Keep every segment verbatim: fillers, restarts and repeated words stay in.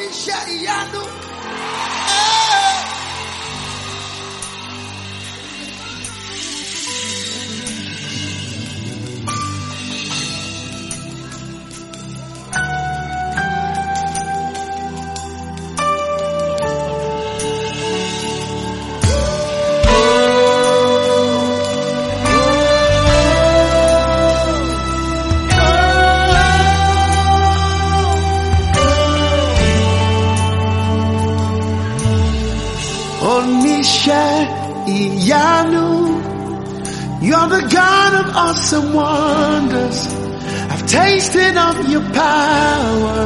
You're the God of awesome wonders. I've tasted of your power.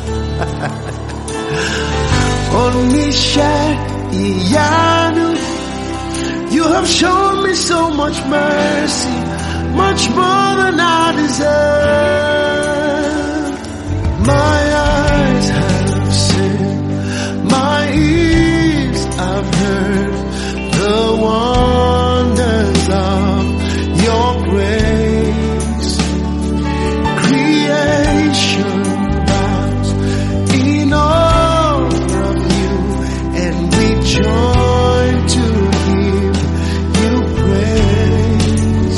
Onishayanu, you have shown me so much mercy, much more than I deserve. My eyes have seen, my ears have heard the wonders of your grace. Creation bows in awe of you, and we join to give you praise.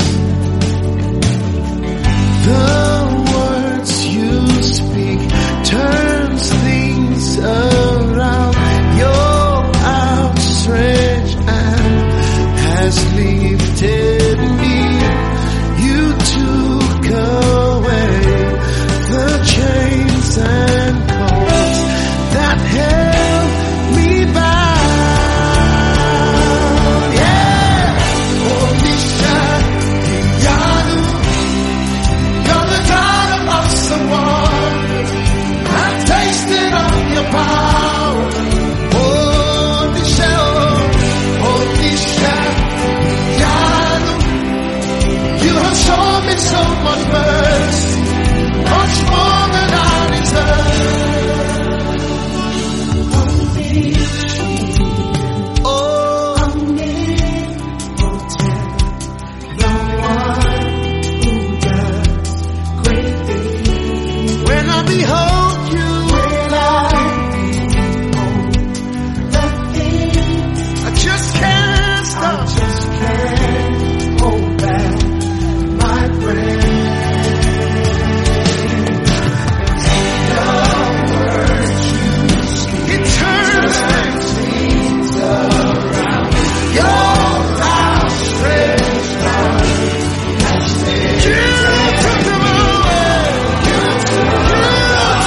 The words you speak turns things around. Your outstretched hand has lifted me. You took away the chains and cords that held me bound. Yeah, Onishayanu, you're the God of awesome wonders. I've tasted of your power. You have shown me so much mercy, much more than I deserve. Oh, omnipotent, the one who does great things. When I behold you, when I behold the things, I just can't stop, I just can't hold back my breath. The words you speak, it turns things around. Your outstretched arm has taken. You took them away. You took them away.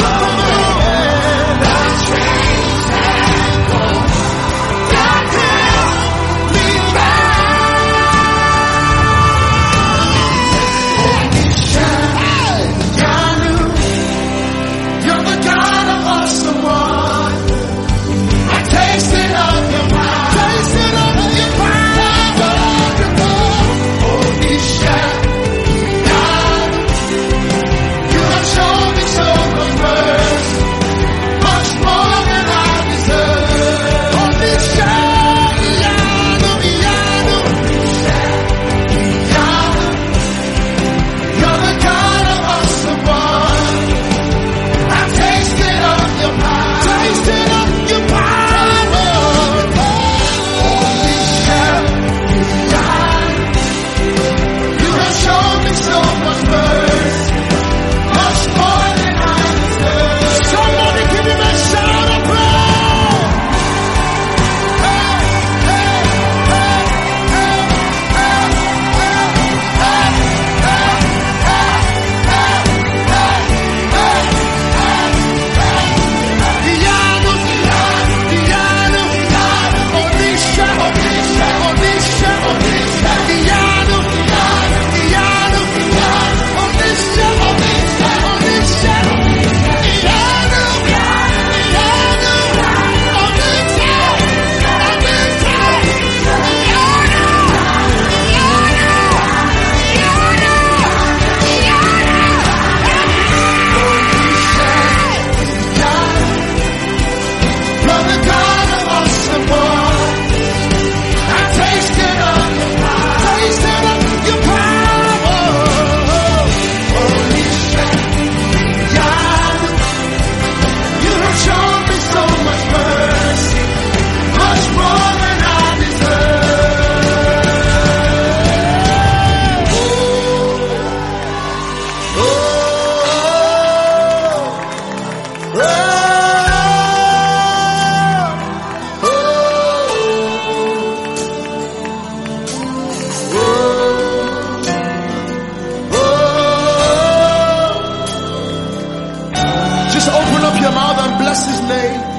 bless his name.